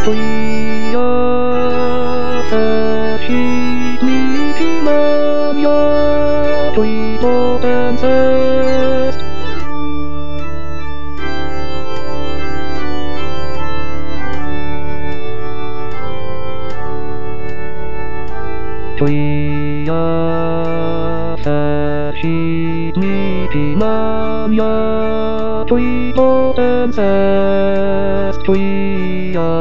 といやさしみきまみやといとたんさといやさしみきまみやといとたんさといや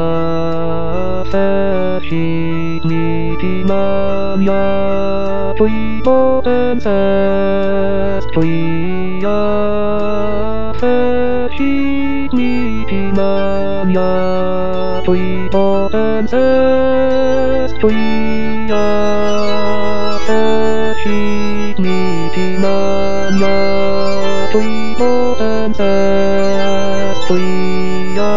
さしみきまみやといとたんさといやさしみきまみやといとたんさといやさしみきまみやといとたんさといや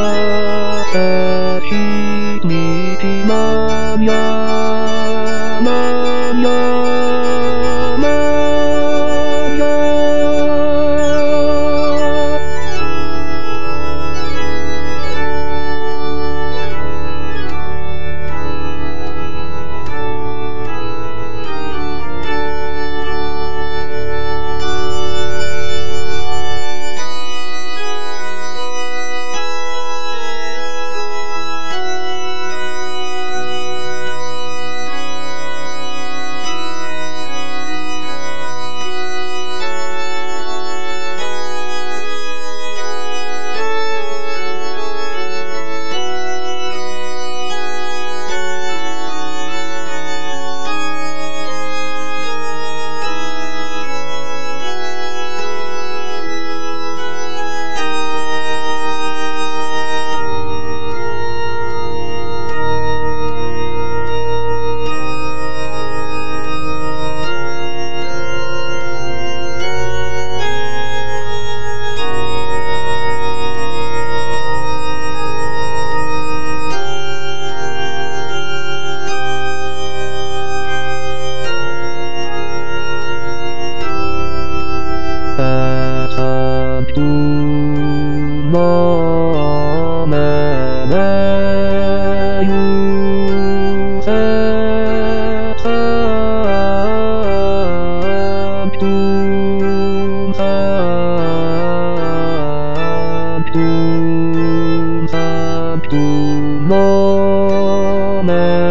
さしみきまみやまみやまみやSabtu no manayu Sabtu Sabtu no